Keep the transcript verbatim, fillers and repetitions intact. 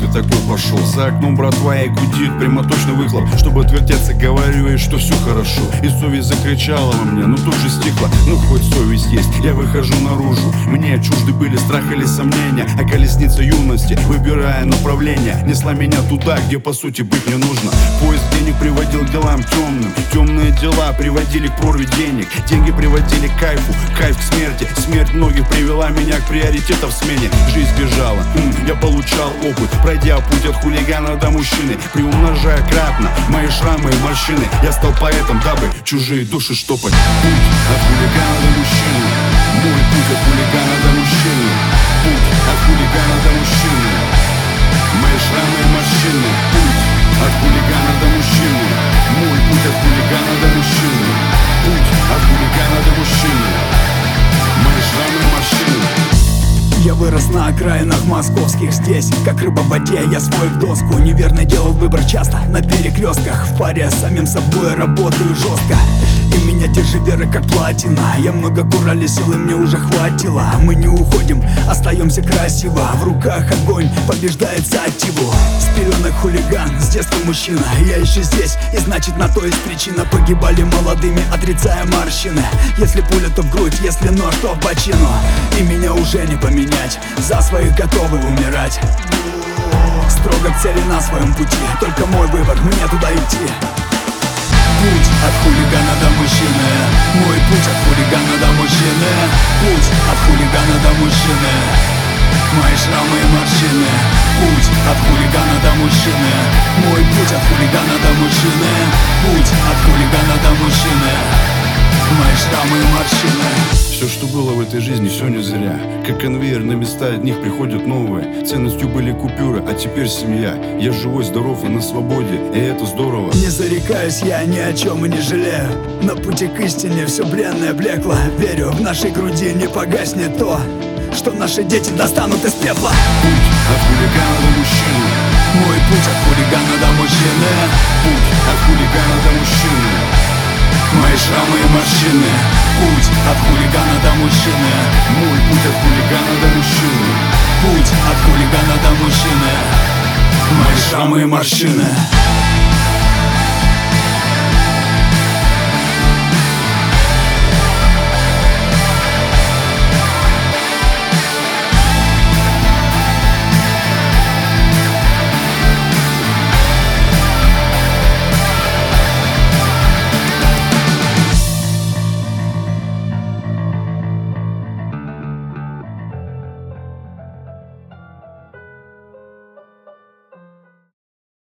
такой пошел. За окном братва и гудит прямоточный выхлоп. Чтобы отвертеться, говорю ей, что все хорошо. И совесть закричала во мне, но тут же стихла. Ну хоть совесть есть, я выхожу наружу. Мне чужды были страх или сомнения, а колесница юности, выбирая направление, несла меня туда, где по сути быть не нужно. Поиск денег приводил к делам темным. Темные дела приводили к прорве денег. Деньги приводили к кайфу, кайф к смерти. Смерть многих привела меня к приоритетам в смене. Жизнь бежала, м, я получал опыт, пройдя путь от хулигана до мужчины, приумножая кратно мои шрамы и морщины. Я стал поэтом, дабы чужие души штопать. Путь от хулигана до мужчины. Мой путь от хулигана до мужчины. Путь от хулигана до мужчины. Мои шрамы и морщины. Путь от хулигана до мужчины. Мой путь от хулигана до мужчины. Путь от хулигана до мужчины. Мои шрамы и морщины. Я вырос на окраинах московских. Здесь, как рыба в воде, я свой в доску. Неверно делал выбор часто на перекрестках. В паре с самим собой работаю жестко. И меня держи вера как платина. Я много курали, силы мне уже хватило. Мы не уходим, остаемся красиво. В руках огонь, побеждает сативу. С пеленок хулиган, с детства мужчина. Я еще здесь, и значит на то есть причина. Погибали молодыми, отрицая морщины. Если пуля, то в грудь, если нож, то в бочину. И меня уже не поменять, за своих готовы умирать. Строго к цели на своем пути, только мой выбор, мне туда идти. Путь от хулигана до мужчины. Мой путь от хулигана до мужчины. Путь от хулигана до мужчины. Мои шрамы и морщины. Путь от хулигана до мужчины. Мой путь от хулигана до мужчины. Путь от хулигана до мужчины. Мои шрамы и морщины. Все, что было в этой жизни, все не зря. Как конвейер, на места от них приходят новые. Ценностью были купюры, а теперь семья. Я живой, здоров и на свободе, и это здорово. Не зарекаюсь я ни о чем и не жалею. На пути к истине все бренное блекло. Верю, в нашей груди не погаснет то, что наши дети достанут из пепла. Путь от хулигана до мужчины. Мой путь от хулигана до мужчины. Путь от хулигана до мужчины. Мои шрамы и морщины. Путь от хулигана до мужчины. Мой путь от хулигана до мужчины. Путь от хулигана до мужчины. Мои шрамы и морщины.